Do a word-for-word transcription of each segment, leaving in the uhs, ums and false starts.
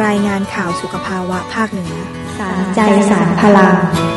รายงานข่าวสุขภาวะภาคเหนือสารใจสารพลัง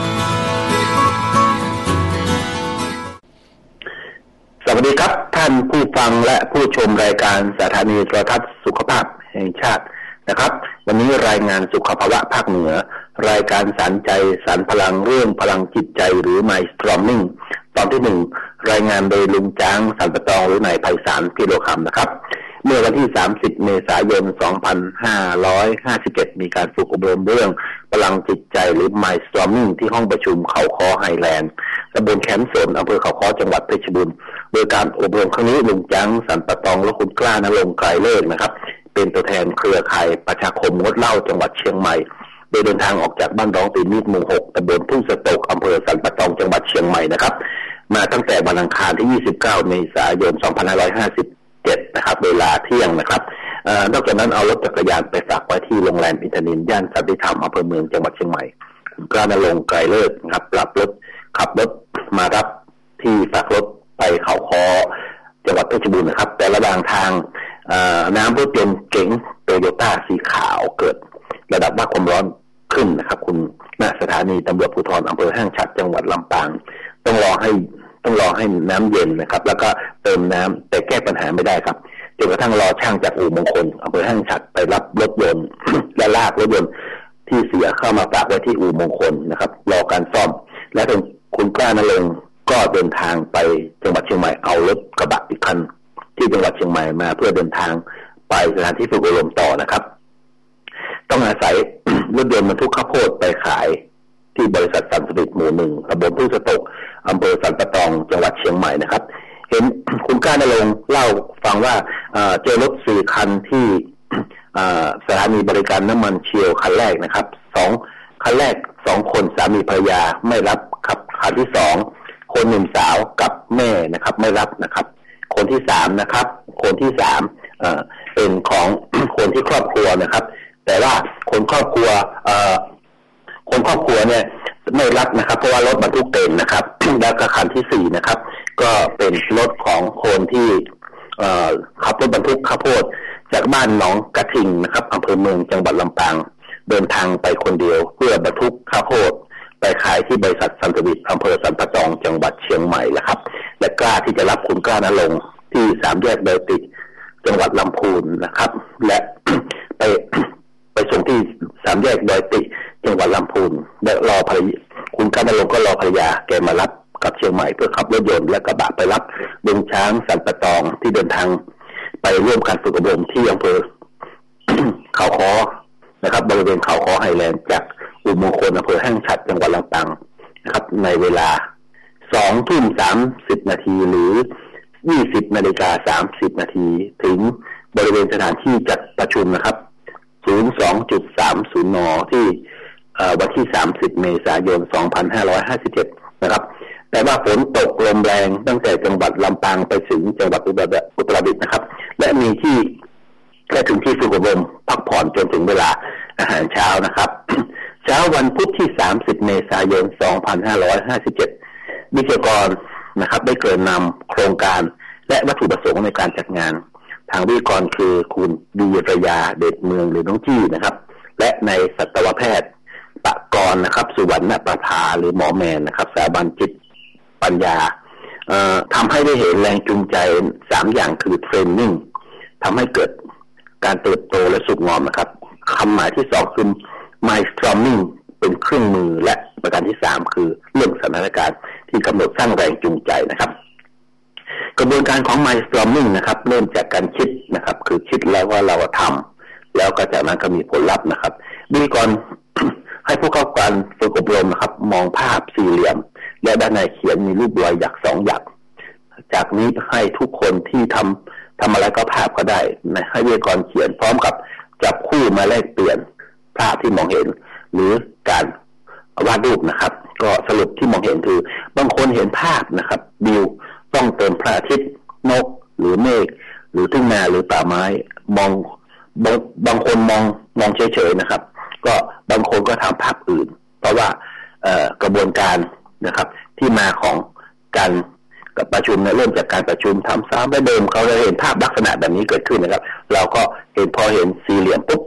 สวัสดีครับท่านผู้ฟังและผู้ชมรายการสถานีโทรทัศน์สุขภาพแห่งชาตินะครับวันนี้รายงานสุขภาวะภาคเหนือรายการสารใจสารพลังเรื่องพลังจิตใจหรือ Mindstorming ตอนที่หนึ่งรายงานโดยลุงจ้างสันปะตองหรือนายไพศาลกิโลคำนะครับเมื่อวันที่สามสิบเมษายนสองพันห้าร้อยห้าสิบเจ็ดมีการฝึกอบรมเรื่องพลังจิตใจหรือ Mindstorming ที่ห้องประชุมเขาค้อไฮแลนด์ตำบลแขมสนอำเภอเขาค้อจังหวัดเพชรบูรณ์โดยการอบรมครั้งนี้ลุงจ้างสันปะตองและคุณกล้านรงค์ไกรเลิศนะครับเป็นตัวแทนเครือข่ายประชาคมงดเหล้าจังหวัดเชียงใหม่โดยเดินทางออกจากบ้านร้องตีนมีดหมู่หกตำบลทุ่งสตกอำเภอสันปะตองจังหวัดเชียงใหม่นะครับมาตั้งแต่วันอังคารที่ยี่สิบเก้าเมษายนสองพันห้าร้อยห้าสิบเจ็ดนะครับเวลาเที่ยงนะครับเอ่อนอกจากนั้นเอารถจักรยานไปฝากไว้ที่โรงแรมอินทนินย่านสันติธรรมอำเภอเมืองจังหวัดเชียงใหม่คุณกล้านรงค์ไกรเลิศนะครับปรับรถขับรถมารับที่ฝากรถไปเขาค้อจังหวัดเพชรบูรณ์นะครับแต่ระหว่างทางน้ำรถยนต์เก๋งโตโยต้าสีขาวเกิดระดับวัดความร้อนขึ้นนะครับคุณณสถานีตำรวจภูธรอำเภอห้างฉัตรจังหวัดลำปางต้องรอให้ต้องรอให้น้ำเย็นนะครับแล้วก็เติมน้ำแต่แก้ปัญหาไม่ได้ครับจนกระทั่งรอช่างจากอู่มงคลอำเภอห้างฉัตรไปรับรถยนต์ และลากรถยนต์ที่เสียเข้ามาฝากไว้ที่อู่มงคลนะครับรอการซ่อมและทางคุณกล้านรงค์ก็เดินทางไปจังหวัดเชียงใหม่เอารถกระบะอีกคันที่จังหวัดเชียงใหม่มาเพื่อเดินทางไปสถานที่ฝึกอบรมต่อนะครับต้องอาศัย รถยนต์บรรทุกข้าวโพดไปขายที่บริษัทสันสฤษดิ์หมู่หนึ่งตำบลทุ่งสตกอำเภอสันปะตองจังหวัดเชียงใหม่นะครับเห็น คุณกล้านรงค์เล่าฟังว่าเจอรถสี่คันที่สถานีบริการน้ำมันเชียวคันแรกนะครับสองคันแรกสองคนสามีภรรยาไม่รับครับคันที่สองคนหนุ่มสาวกับแม่นะครับไม่รับนะครับคนที่สามนะครับคนที่สามเอ่อเป็นของ คนที่ครอบครัวนะครับแต่ว่าคนครอบครัวเอ่อคนครอบครัวเนี่ยไม่รับนะครับเพราะว่ารถบรรทุกเต็มนะครับ แล้วก็คันที่สี่นะครับก็เป็นรถของคนที่เอ่อขับรถบรรทุกข้าวโพดจากบ้านหนองกระทิงนะครับอำเภอเมืองจังหวัดลำปางเดินทางไปคนเดียวเพื่อบรรทุกข้าวโพดไปขายที่บริษัทสันสฤษดิ์อำเภอสันปะตองจังหวัดเชียงใหม่แล้วครับและกล้าที่จะรับคุณกล้านรงค์ที่สามแยกดอยติจังหวัดลำพูนนะครับและ ไปไปส่งที่สามแยกดอยติจังหวัดลำพูนและรอภรรยาคุณกล้านรงค์ก็รอภรรยาแกมารับกับเชียงใหม่เพื่อขับรถยนต์และกระบะไปรับลุงช้างสันปะตองที่เดินทางไปร่วมการฝึกอบรมที่อำเภอ เขาค้อนะครับบริเวณเขาค้อไฮแลนด์จากอู่มงคลอำเภอห้างฉัตรจังหวัดลำปางนะครับในเวลาสองทุ่มสามสิบนาทีหรือยี่สิบนาฬิกาสามสิบนาทีถึงบริเวณสถานที่จัดประชุมนะครับ ศูนย์ สอง จุด สาม ศูนย์ นที่วันที่สามสิบเมษายนสองพันห้าร้อยห้าสิบเจ็ดนะครับแต่ว่าฝนตกลมแรงตั้งแต่จังหวัดลำปางไปถึงจังหวัดอุตรดิตถ์นะครับและมีที่และถึงที่ฝึกอบรมพักผ่อนจนถึงเวลาอาหารเช้านะครับ เช้าวันพุธที่สามสิบเมษายนสองพันห้าร้อยห้าสิบเจ็ดวิทยากรนะครับได้เกริ่นนำโครงการและวัตถุประสงค์ในการจัดงานทางวิทยากรคือคุณดีรยาเดชเมืองหรือน้องจี้นะครับและในสัตวแพทย์ปะกรนะครับสุวรรณประภาหรือหมอแมนนะครับสถาบันจิตปัญญาเอ่อทำให้ได้เห็นแรงจูงใจสามอย่างคือเทรนนิ่งทำให้เกิดการเติบโตและสุขงอมนะครับคำหมายที่สองคือ Mindstorming เป็นเครื่องมือและประการที่สามคือเรื่องสถานการณ์ที่กำหนดสร้างแรงจูงใจนะครับกระบวนการของ Mindstorming นะครับเริ่มจากการคิดนะครับคือคิดแล้วว่าเราทำแล้วก็จากนั้นก็มีผลลัพธ์นะครับดีก่อน ให้ผู้เข้าการฝึกอบรมนะครับมองภาพสี่เหลี่ยมและด้านในเขียนมีรูปรอยหยักสองหยักจากนี้ให้ทุกคนที่ทำทำอะไรก็ภาพก็ได้ให้วิทยากรเขียนพร้อมกับจับคู่มาแลกเปลี่ยนภาพที่มองเห็นหรือการวาดรูปนะครับก็สรุปที่มองเห็นคือบางคนเห็นภาพนะครับวิวต้องเติมพระอาทิตย์นกหรือเมฆหรือทุ่งนาหรือป่าไม้มองบางบางคนมองมองเฉยๆนะครับก็บางคนก็ทำภาพอื่นเพราะว่ากระบวนการนะครับที่มาของการประชุมเนี่ยเริ่มจากการประชุมทำซ้ำไปเดิมเขาจะเห็นภาพลักษณะแบบนี้เกิดขึ้นนะครับเราก็เห็นพอเห็นสี่เหลี่ยมปุ๊บ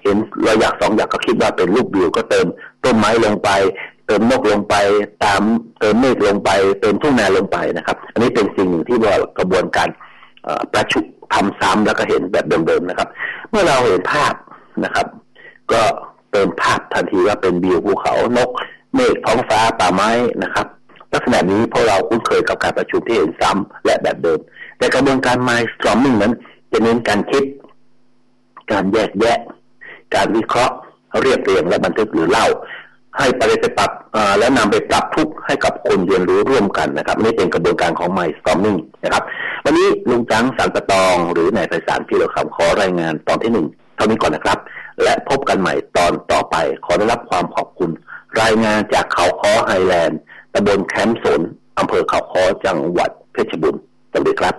เห็นเราอยากสองอยากก็คิดว่าเป็นรูปวิวก็เติมต้นไม้ลงไปเติมนกลงไปตามเติมเมฆลงไปเติมทุ่งนาลงไปนะครับอันนี้เป็นสิ่งหนึ่งที่ว่ากระบวนการประชุมทำซ้ำแล้วก็เห็นแบบเดิมๆนะครับเมื่อเราเห็นภาพนะครับก็เติมภาพทันทีว่าเป็นวิวภูเขานกเมฆท้องฟ้าป่าไม้นะครับลักษณะนี้พวกเราคุ้นเคยกับการประชุมที่เห็นซ้ำและแบบเดิมแต่กระบวนการ Mindstorming นั้นจะเน้นการคิดการแยกแยะการวิเคราะห์เรียบเรียงและบันทึกหรือเล่าให้ไปไปปรับและนำไปปรับทุกข์ให้กับคนเรียนรู้ร่วมกันนะครับนี่เป็นกระบวนการของ Mindstorming นะครับวันนี้ลุงจังสันปะตองหรือนายไพศาลพิรคำขอรายงานตอนที่หนึ่งเท่านี้ก่อนนะครับและพบกันใหม่ตอนต่อไปขอได้รับความขอบคุณรายงานจากเขาค้อไฮแลนด์ตำบลแคมป์สนอำเภอเขาค้อจังหวัดเพชรบูรณ์สวัสดีครับ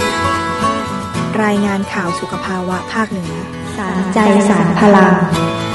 รายงานข่าวสุขภาวะภาคเหนือสารใจสารพลัง